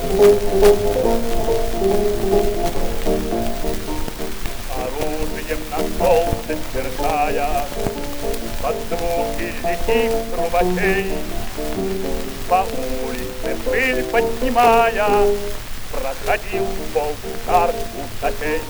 Оружием на солнце сверкая, под звуки лихих трубачей, по улице пыль поднимая, проходил полк усачей.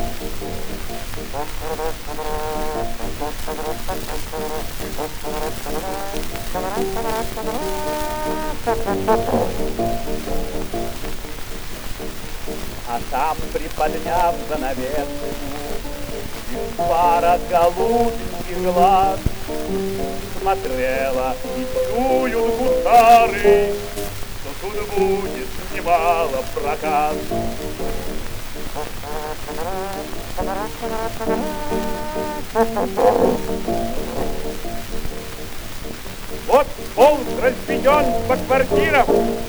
А там, приподняв занавеску, из пара голубеньких глаз смотрела, и чуют гусары, что тут будет немало проказ. Вот полк разведен по квартирам.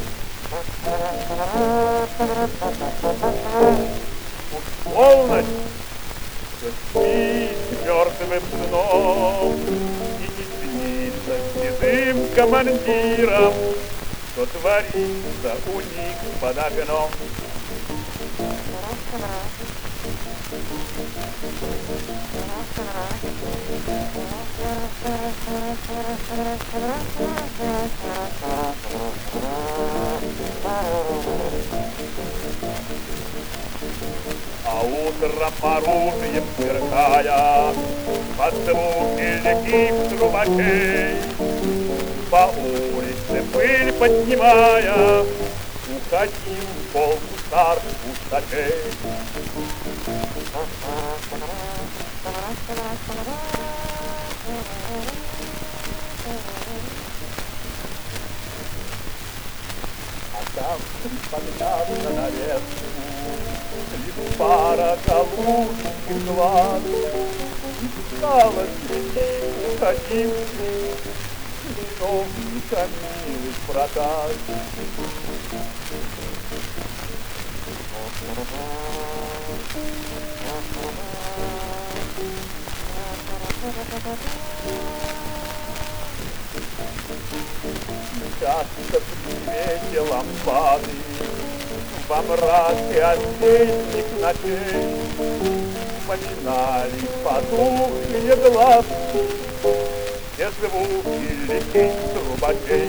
Уж полночь, все спит мертвым сном, и не снится седым командирам, что творится у них под окном. А утро оружием сверкая, под звуки лихих трубачей, по улице пыль поднимая, уходил полк гусар усачей. А там, приподняв занавеску, лишь пара голубеньких глаз, и стало среди уходивших чиновника милый проказ. Часто при свете лампады во мраке осенних ночей вспоминали потухшие глазки все звуки лихих трубачей.